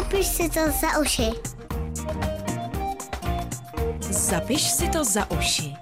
Zapiš si to za uši. Zapiš si to za uši.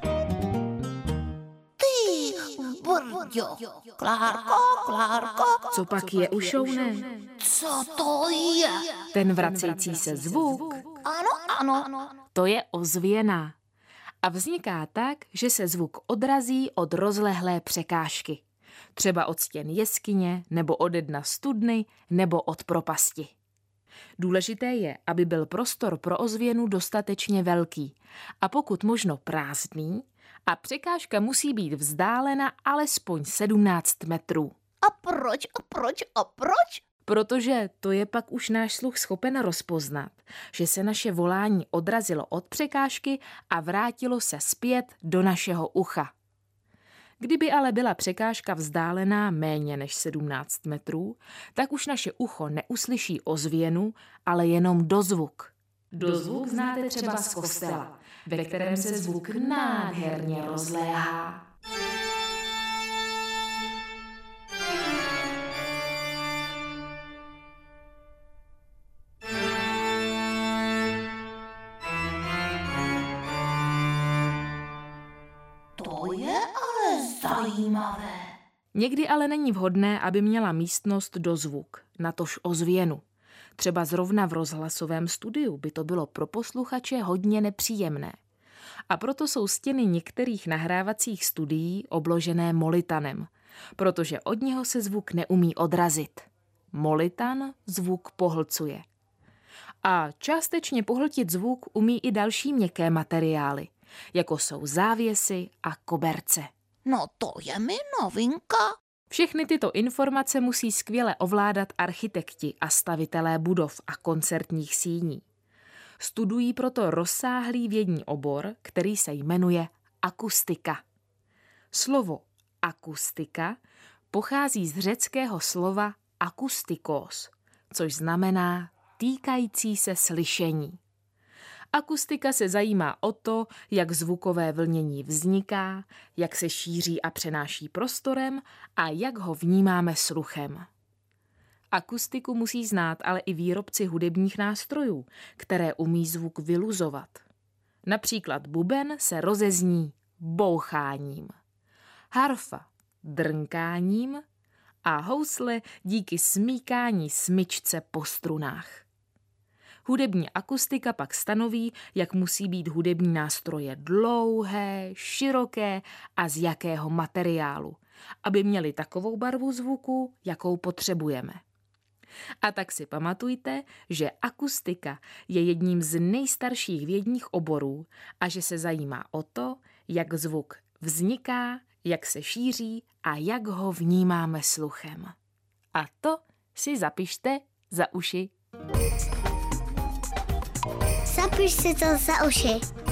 Ty, brďo, Klárko. Co pak je ušouné? Co to je? Ten vracející se zvuk. Ano. To je ozvěna. A vzniká tak, že se zvuk odrazí od rozlehlé překážky. Třeba od stěn jeskyně, nebo ode dna studny, nebo od propasti. Důležité je, aby byl prostor pro ozvěnu dostatečně velký a pokud možno prázdný a překážka musí být vzdálena alespoň 17 metrů. A proč? Protože to je pak už náš sluch schopen rozpoznat, že se naše volání odrazilo od překážky a vrátilo se zpět do našeho ucha. Kdyby ale byla překážka vzdálená méně než 17 metrů, tak už naše ucho neuslyší ozvěnu, ale jenom dozvuk. Dozvuk znáte třeba z kostela, ve kterém se zvuk nádherně rozléhá. To je ale zajímavé. Někdy ale není vhodné, aby měla místnost dozvuk, natož ozvěnu. Třeba zrovna v rozhlasovém studiu by to bylo pro posluchače hodně nepříjemné. A proto jsou stěny některých nahrávacích studií obložené molitanem, protože od něho se zvuk neumí odrazit. Molitan zvuk pohlcuje. A částečně pohltit zvuk umí i další měkké materiály, jako jsou závěsy a koberce. No to je mi novinka. Všechny tyto informace musí skvěle ovládat architekti a stavitelé budov a koncertních síní. Studují proto rozsáhlý vědní obor, který se jmenuje akustika. Slovo akustika pochází z řeckého slova akustikos, což znamená týkající se slyšení. Akustika se zajímá o to, jak zvukové vlnění vzniká, jak se šíří a přenáší prostorem a jak ho vnímáme sluchem. Akustiku musí znát ale i výrobci hudebních nástrojů, které umí zvuk vyluzovat. Například buben se rozezní boucháním, harfa drnkáním a housle díky smíkání smyčce po strunách. Hudební akustika pak stanoví, jak musí být hudební nástroje dlouhé, široké a z jakého materiálu, aby měly takovou barvu zvuku, jakou potřebujeme. A tak si pamatujte, že akustika je jedním z nejstarších vědních oborů a že se zajímá o to, jak zvuk vzniká, jak se šíří a jak ho vnímáme sluchem. A to si zapište za uši. Zapiš si to za uši.